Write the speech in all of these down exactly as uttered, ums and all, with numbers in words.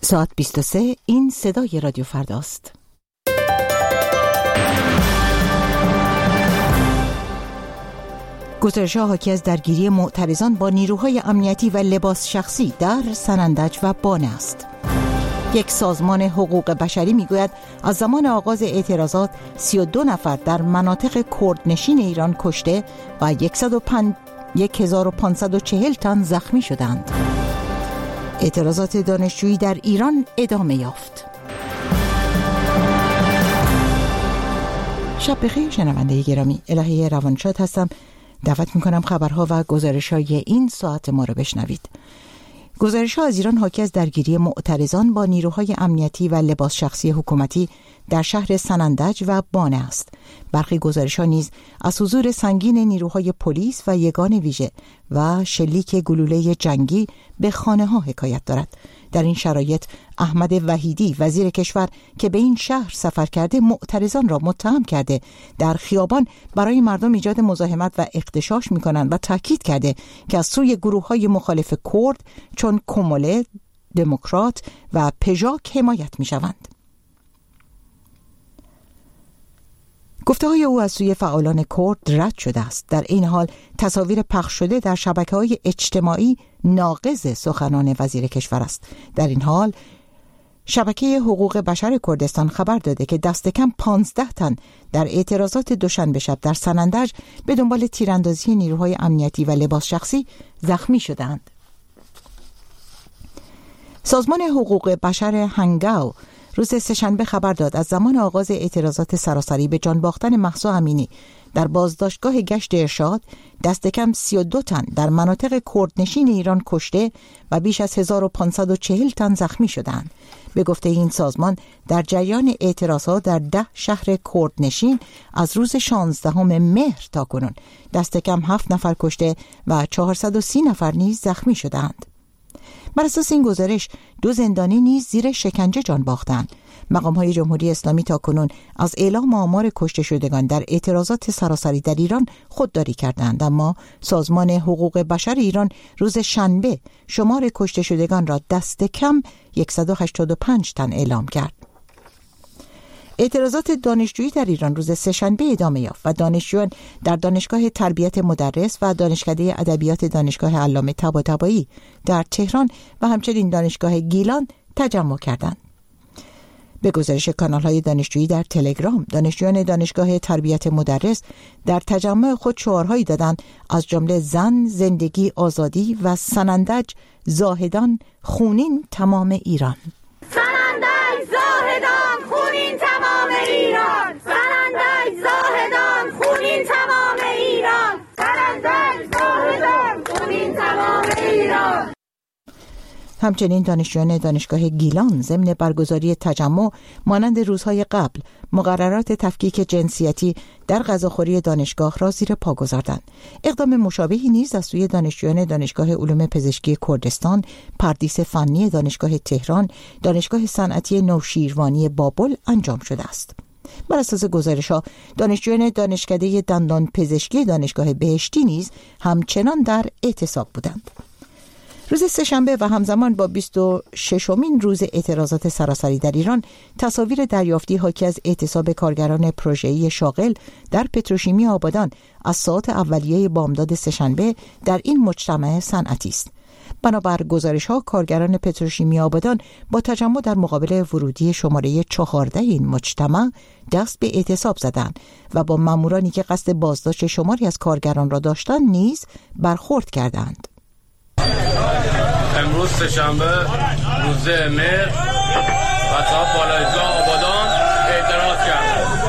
ساعت بیست و سه، این صدای رادیو فرداست. گزارش‌ها حاکی از درگیری معترضان با نیروهای امنیتی و لباس شخصی در سنندج و بانه است. یک سازمان حقوق بشری میگوید از زمان آغاز اعتراضات سی و دو نفر در مناطق کردنشین ایران کشته و یک هزار و پانصد و چهل تن زخمی شدند. اعتراضات دانشجویی در ایران ادامه یافت. شب بخیر شنونده گرامی، الهی روانشاد هستم. دعوت میکنم خبرها و گزارش‌های این ساعت ما رو بشنوید. گزارش‌ها از ایران حاکی از درگیری معترضان با نیروهای امنیتی و لباس شخصی حکومتی در شهر سنندج و بانه است. برخی گزارش‌ها نیز از حضور سنگین نیروهای پلیس و یگان ویژه و شلیک گلوله جنگی به خانه‌ها حکایت دارد. در این شرایط احمد وحیدی وزیر کشور که به این شهر سفر کرده معترضان را متهم کرده در خیابان برای مردم ایجاد مزاحمت و اغتشاش می‌کنند و تاکید کرده که از سوی گروه‌های مخالف کرد چون کموله، دموکرات و پژاک حمایت می‌شوند. گفته‌های او از سوی فعالان کرد رد شده است. در این حال تصاویر پخش شده در شبکه‌های اجتماعی ناقض سخنان وزیر کشور است. در این حال شبکه حقوق بشر کردستان خبر داده که دست کم پانزده تن در اعتراضات دوشنبه شب در سنندج به دنبال تیراندازی نیروهای امنیتی و لباس شخصی زخمی شدند. سازمان حقوق بشر هنگاو روز سه‌شنبه خبر داد از زمان آغاز اعتراضات سراسری به جان باختن مهسا امینی در بازداشتگاه گشت ارشاد دست کم سی و دو تن در مناطق کردنشین ایران کشته و بیش از هزار و پانصد و چهل تن زخمی شدند. به گفته این سازمان در جریان اعتراضات در ده شهر کردنشین از روز شانزدهم مهر تا کنون دست کم هفت نفر کشته و چهارصد و سی نفر نیز زخمی شدند. بر اساس این گزارش دو زندانی نیز زیر شکنجه جان باختند. مقام‌های جمهوری اسلامی تاکنون از اعلام آمار کشته شدگان در اعتراضات سراسری در ایران خودداری کردند، اما سازمان حقوق بشر ایران روز شنبه شمار کشته شدگان را دست کم صد و هشتاد و پنج تن اعلام کرد. اعتراضات دانشجویی در ایران روز سه‌شنبه ادامه یافت و دانشجویان در دانشگاه تربیت مدرس و دانشکده ادبیات دانشگاه علامه طباطبایی در تهران و همچنین دانشگاه گیلان تجمع کردند. به گزارش کانال‌های دانشجویی در تلگرام، دانشجویان دانشگاه تربیت مدرس در تجمع خود شعارهایی دادند از جمله زن، زندگی، آزادی و سنندج، زاهدان، خونین تمام ایران. سنندج، زاهدان، خونین تمام ایران. سنندج، زاهدان، خونین تمام ایران. سنندج، زاهدان، خونین تمام ایران. همچنین دانشجویان دانشگاه گیلان ضمن برگزاری تجمع مانند روزهای قبل مقررات تفکیک جنسیتی در غذاخوری دانشگاه را زیر پا گذاردند. اقدام مشابهی نیز از سوی دانشجویان دانشگاه علوم پزشکی کردستان، پردیس فنی دانشگاه تهران، دانشگاه صنعتی نوشیروانی بابل انجام شده است. بر اساس گزارش‌ها دانشجویان دانشکده دندان پزشکی دانشگاه بهشتی نیز همچنان در اعتصاب بودند. روز سه‌شنبه و همزمان با بیست و ششمین روز اعتراضات سراسری در ایران، تصاویر دریافتی حاکی از اعتصاب کارگران پروژه‌ای شاغل در پتروشیمی آبادان از ساعات اولیه بامداد سه‌شنبه در این مجتمع صنعتی است. بنابر گزارش‌ها کارگران پتروشیمی آبادان با تجمع در مقابل ورودی شماره چهارده این مجتمع دست به اعتصاب زدند و با مامورانی که قصد بازداشت شماری از کارگران را داشتند نیز برخورد کردند. امروز سه‌شنبه روز مهر و تا پالایشگاه آبادان اعتراض کردند.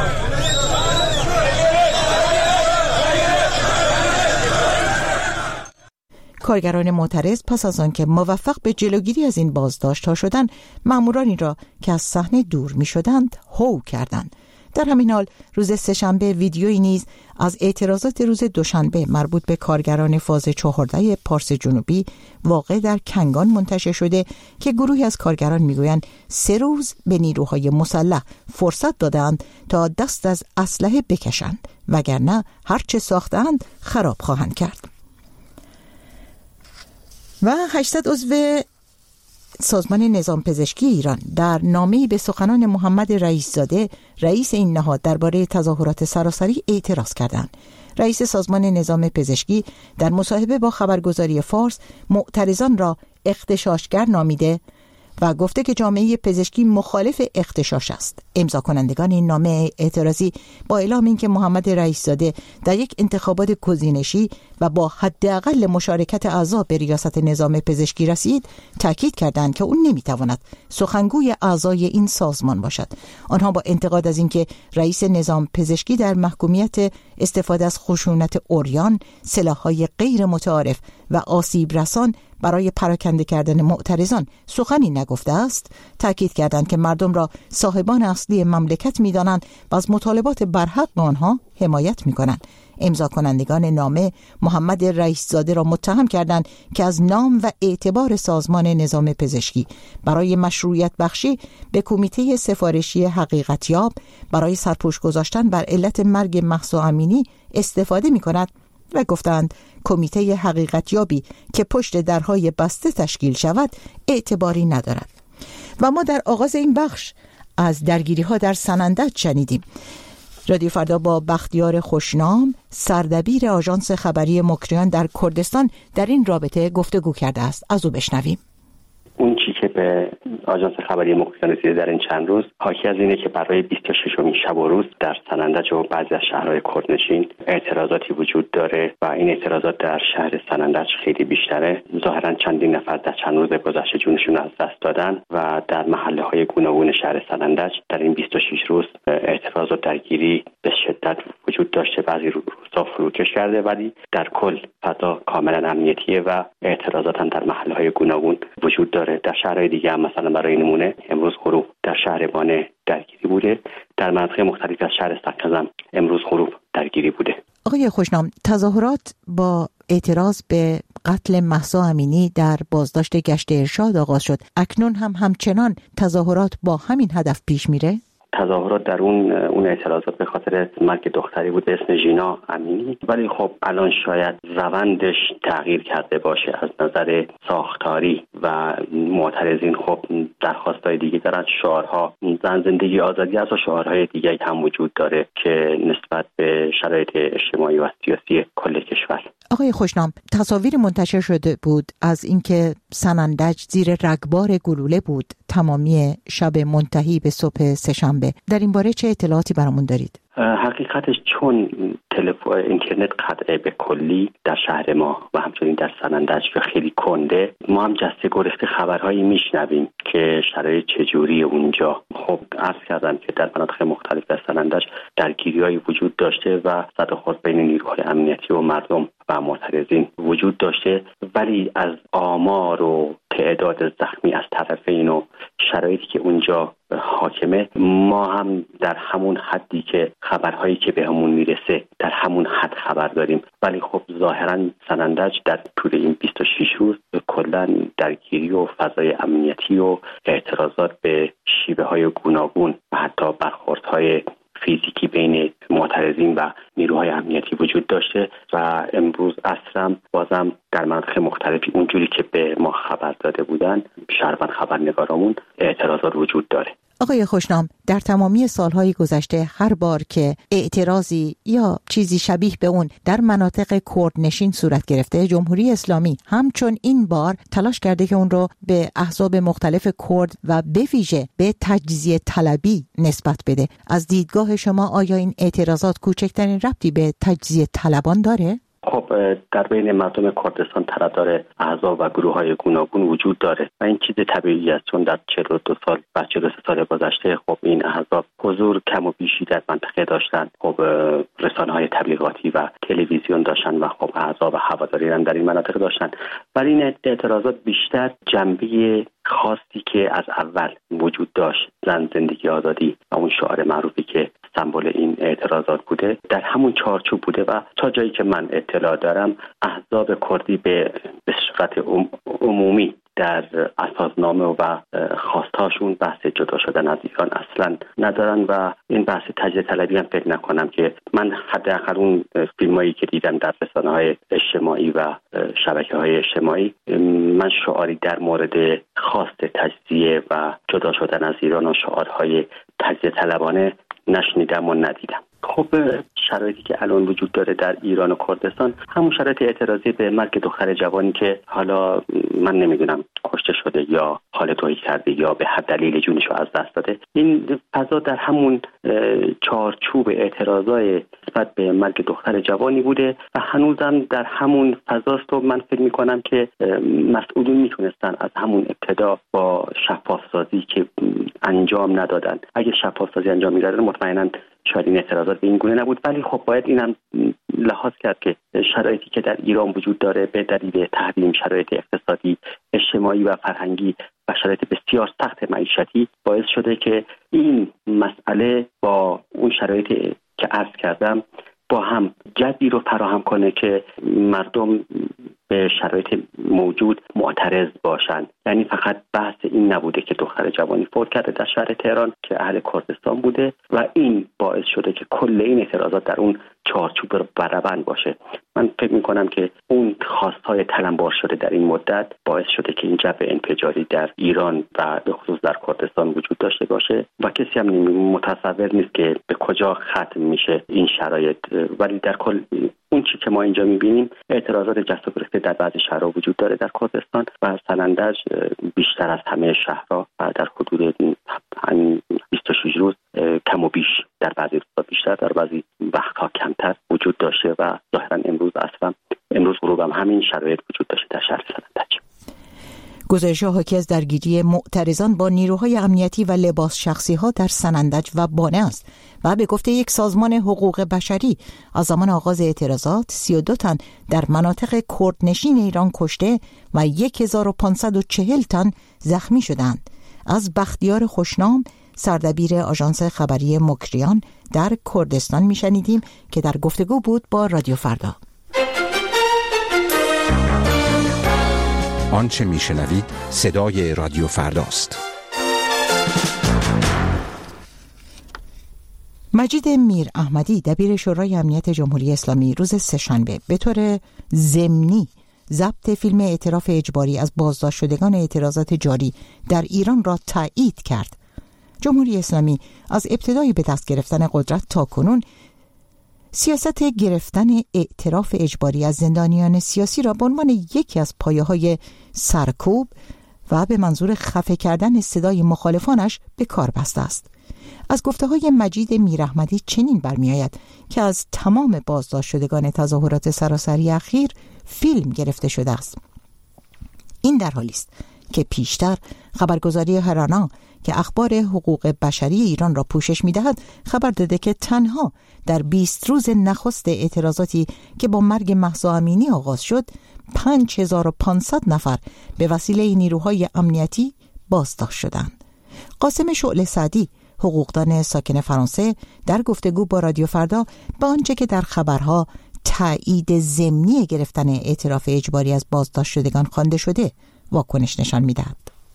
کارگران معترض پس از آنکه موفق به جلوگیری از این بازداشت‌ها شدند، مامورانی را که از صحنه دور می‌شدند هو کردند. در همین حال روز سه‌شنبه ویدیویی نیز از اعتراضات روز دوشنبه مربوط به کارگران فاز چهارده پارس جنوبی واقع در کنگان منتشر شده که گروهی از کارگران میگویند سه روز به نیروهای مسلح فرصت دادند تا دست از اسلحه بکشند، وگرنه هر چه ساختند خراب خواهند کرد. و هشتصد عضو سازمان نظام پزشکی ایران در نامه‌ای به سخنان محمد رئیس‌زاده رئیس این نهاد درباره تظاهرات سراسری اعتراض کردند. رئیس سازمان نظام پزشکی در مصاحبه با خبرگزاری فارس معترضان را اغتشاشگر نامیده و گفته که جامعه پزشکی مخالف اغتشاش است. امضا کنندگان این نامه اعتراضی با اعلام اینکه محمد رئیس‌زاده در یک انتخابات گزینشی و با حداقل مشارکت اعضا به ریاست نظام پزشکی رسید، تاکید کردند که او نمیتواند سخنگوی اعضای این سازمان باشد. آنها با انتقاد از اینکه رئیس نظام پزشکی در محکومیت استفاده از خشونت عریان، سلاح‌های غیر متعارف و آسیب رسان برای پراکنده کردن معترضان سخنی نگفته است، تاکید کردند که مردم را صاحبان اصلی مملکت می‌دانند و از مطالبات برحق آنها حمایت می‌کنند. امضا کنندگان نامه محمد رئیس‌زاده را متهم کردند که از نام و اعتبار سازمان نظام پزشکی برای مشروعیت بخشی به کمیته سفارشی حقیقتیاب برای سرپوش گذاشتن بر علت مرگ مهسا امینی استفاده می‌کند و گفتند کمیته حقیقتیابی که پشت درهای بسته تشکیل شود اعتباری ندارد. و ما در آغاز این بخش از درگیری‌ها در سنندج شنیدیم. رادیو فردا با بختیار خوشنام، سردبیر آژانس خبری مکریان در کردستان، در این رابطه گفتگو کرده است. از او بشنویم. اون چی که به آژانس خبری مکریان رسیده در این چند روز حاکی از اینه که برای بیست و ششمین شب و روز در سنندج و بعضی از شهرهای کردنشین اعتراضاتی وجود داره و این اعتراضات در شهر سنندج خیلی بیشتره. ظاهرا چندین نفر در چند روز گذشته جونشون از دست دادن و در محله‌های گوناگون شهر سنندج در این بیست و شش روز اعتراض و درگیری به شدت وجود داشته. بعضی روزا فروکش کرده ولی در کل فضا کاملا امنیتیه و اعتراضات هم در محله‌های گوناگون وجود داره. در شهرهای دیگه هم مثلا برای نمونه امروز غروب در شهر بانه درگیری بوده، در مناطق مختلف از شهر سکزم امروز غروب درگیری بوده. آقای خوشنام، تظاهرات با اعتراض به قتل مهسا امینی در بازداشت گشت ارشاد آغاز شد. اکنون هم همچنان تظاهرات با همین هدف پیش میره؟ تظاهرات در اون اون اعتراضات به خاطر مرگ دختری بود به اسم ژینا امینی، ولی خب الان شاید روندش تغییر کرده باشه از نظر ساختاری و معترضین خب درخواستای دیگه دارن، شعارها زن زندگی آزادی از و شعارهای دیگه هم وجود داره که نسبت به شرایط اجتماعی و سیاسی کل کشور. آقای خوشنام، تصاویر منتشر شده بود از اینکه سنندج زیر رگبار گلوله بود تمامی شب منتهی به صبح سه‌شنبه. در این باره چه اطلاعاتی برامون دارید؟ حقیقتش چون تلفن اینترنت قطعه به کلی در شهر ما و همچنین در سنندج که خیلی کنده، ما هم جسته گریخته خبرهایی میشنویم که شرایط چجوری اونجا. خب عرض کردم که در مناطق مختلف در سنندج درگیری‌هایی وجود داشته و زد و خورد بین نیروهای امنیتی و مردم و معترضین وجود داشته، ولی از آمار و تعداد زخمی از طرفین و شرایطی که اونجا حاکمه ما هم در همون حدی که خبرهایی که به همون میرسه در همون حد خبر داریم. ولی خب ظاهرا سنندج در طول این بیست و شش روز کلا درگیری و فضای امنیتی و اعتراضات به شیوه های گوناگون و حتی برخوردهای فیزیکی بین معترضین و نیروهای امنیتی وجود داشته و امروز عصرم بازم در مناطق مختلفی اونجوری که به ما خبر داده بودن شهروند خبرنگارامون اعتراضات وجود داره. آقای خوشنام، در تمامی سالهای گذشته هر بار که اعتراضی یا چیزی شبیه به اون در مناطق کردنشین صورت گرفته، جمهوری اسلامی همچون این بار تلاش کرده که اون رو به احزاب مختلف کرد و به ویژه به تجزیه طلبی نسبت بده. از دیدگاه شما آیا این اعتراضات کوچکترین ربطی به تجزیه طلبان داره؟ خب در بین مردم کردستان طرفدار احزاب و گروه‌های گوناگون وجود داره و این چیز طبیعی است، چون در چهل و دو سال و چهل و سه سال گذشته خب این احزاب حضور کم و بیشی در منطقه داشتن. خب رسانه‌های تبلیغاتی و تلویزیون داشتن و خب احزاب هواداری هم در این مناطق داشتن، ولی این اعتراضات بیشتر جنبه خاصی که از اول وجود داشت، زن زندگی آزادی و اون شعار معروفی که سمبل این اعتراضات بوده، در همون چارچوب بوده و تا جایی که من اطلاع دارم احزاب کردی به به صورت عمومی در اساسنامه و خواستهاشون بحث جدا شدن از ایران اصلا ندارن و این بحث تجزیه طلبی هم فکر نکنم که من حداقل اون فیلمایی که دیدم در رسانه‌های اجتماعی و شبکه‌های اجتماعی من شعاری در مورد خواست تجزیه و جدا شدن از ایران و شعارهای تجزیه طلبانه نشنیدم و ندیدم. خب شرایطی که الان وجود داره در ایران و کردستان همون شرایط اعتراضی به مرگ دختر جوانی که حالا من نمیدونم کشته شده یا حال توهی کرده یا به هر دلیل جونشو از دست داده، این فضا در همون چارچوب اعتراضای نسبت به مرگ دختر جوانی بوده و هنوزم در همون فضاست و من فکر میکنم که مسئولین میتونستن از همون ابتدا با شفاف سازی که انجام ندادن، اگه شفاف سازی انجام میدادن مطمئنا شاید این اعتراضات به این گونه نبود. ولی خب باید اینم لحاظ کرد که شرایطی که در ایران وجود داره به دلیل تحریم، شرایط اقتصادی، اجتماعی و فرهنگی و شرایط بسیار سخت معیشتی باعث شده که این مسئله با اون شرایطی که عرض کردم با هم جدی رو فراهم کنه که مردم به شرایط موجود معترض باشن. یعنی فقط بحث این نبوده که دختر جوانی فوت کرده در شهر تهران که اهل کردستان بوده و این باعث شده که کل این اعتراضات در اون چارچوب برابند باشه. من فکر میکنم که اون خواستهای تلمبار شده در این مدت باعث شده که این جو انفجاری در ایران و به خصوص در کردستان وجود داشته باشه و کسی هم متصور نیست که به کجا ختم میشه این شرایط. ولی در کل اون چی که ما اینجا میبینیم اعتراضات جست و گریخته در بعضی شهرها وجود داره در کردستان و سنندج بیشتر از همه شهرها و در حدود بیست و شش روز کم و بیش، در بعضی روزها بیشتر در بعضی وقتها کمتر وجود داشته و ظاهرا امروز اصلا امروز غروب هم همین شرایط وجود داشته در شهر سنندج. گزارش‌ها حاکی از درگیری معترضان با نیروهای امنیتی و لباس شخصی‌ها در سنندج و بانه است و به گفته یک سازمان حقوق بشری از زمان آغاز اعتراضات سی و دو تن در مناطق کردنشین ایران کشته و هزار و پانصد و چهل تن زخمی شدند. از بختیار خوشنام، سردبیر آژانس خبری مکریان در کردستان میشنیدیم که در گفتگو بود با رادیو فردا. آنچه میشنوید صدای رادیو فرداست. مجید میر احمدی دبیر شورای امنیت جمهوری اسلامی روز سه‌شنبه به طور ضمنی ضبط فیلم اعتراف اجباری از بازداشت شدگان اعتراضات جاری در ایران را تایید کرد. جمهوری اسلامی از ابتدای به دست گرفتن قدرت تا کنون سیاست گرفتن اعتراف اجباری از زندانیان سیاسی را به عنوان یکی از پایه‌های سرکوب و به منظور خفه کردن صدای مخالفانش به کار بسته است. از گفته‌های مجید میر احمدی چنین برمی‌آید که از تمام بازداشت شدگان تظاهرات سراسری اخیر فیلم گرفته شده است. این در حالی است که پیشتر خبرگزاری هرانا که اخبار حقوق بشری ایران را پوشش می‌دهد خبر داده که تنها در بیست روز نخست اعتراضاتی که با مرگ مهسا امینی آغاز شد پنج هزار و پانصد نفر به وسیله نیروهای امنیتی بازداشت شدند. قاسم شعله سعدی، حقوقدان ساکن فرانسه، در گفتگو با رادیو فردا به آنچه که در خبرها تایید ضمنی گرفتن اعتراف اجباری از بازداشت شدگان خوانده شده واکنش نشان می‌دهد.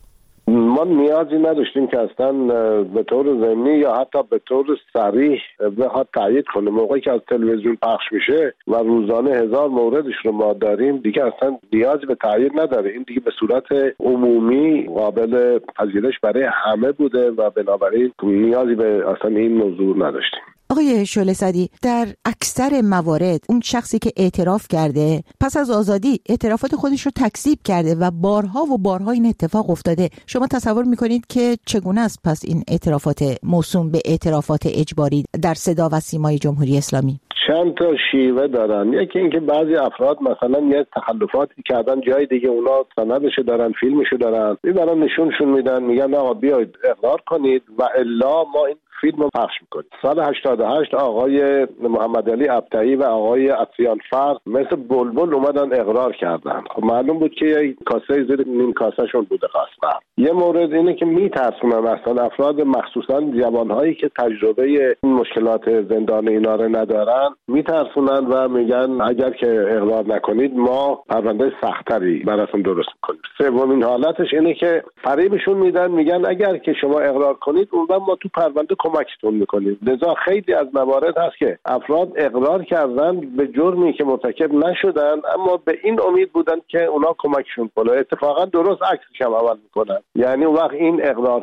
ما نیازی نداشتیم که اصلا به طور ضمنی یا حتی به طور صریح بخواد تایید کنه. موقعی که از تلویزیون پخش میشه و روزانه هزار موردش رو ما داریم دیگه اصلا نیازی به تایید نداره. این دیگه به صورت عمومی قابل پذیرش برای همه بوده و بنابراین نیازی به اصلا این موضوع نداشتیم. آقای شعله سعدی، در اکثر موارد اون شخصی که اعتراف کرده پس از آزادی اعترافات خودش رو تکذیب کرده و بارها و بارها این اتفاق افتاده. شما تصور میکنید که چگونه است پس این اعترافات موسوم به اعترافات اجباری در صدا و سیمای جمهوری اسلامی؟ چند تا شیوه دارن. یکی اینکه بعضی افراد مثلا یه تخلفاتی کردن جای دیگه، اونا سندشو دارن، فیلمشو دارن، میبرن نشونشون میدن، میگن آقا بیاید اقرار کنید و الا ما این فیلم رو پخش میکنیم. سال هشتاد و هشت آقای محمد علی ابطحی و آقای عطیان فرد مثل بلبل اومدن اقرار کردن. خب معلوم بود که یک کاسه زیر نیم کاسه شون بوده خواستن. یه مورد اینه که میترسونن اصلا افراد مخصوصا جوانهایی که تجربه این مشکلات زندان اینا رو ندارن، میترسونن و میگن اگر که اقرار نکنید ما پرونده سختری براتون درست میکنیم. سومین حالتش اینه که فریبشون میدن، میگن اگر که شما اقرار کنید اون وقت ما تو پرونده کمکتون میکنیم. لذا خیلی از موارد هست که افراد اقرار کردن به جرمی که مرتکب نشدن، اما به این امید بودن که اونا کمکشون کنه. اتفاقا درست عکسش هم عمل میکنن. یعنی اون وقت این اقرار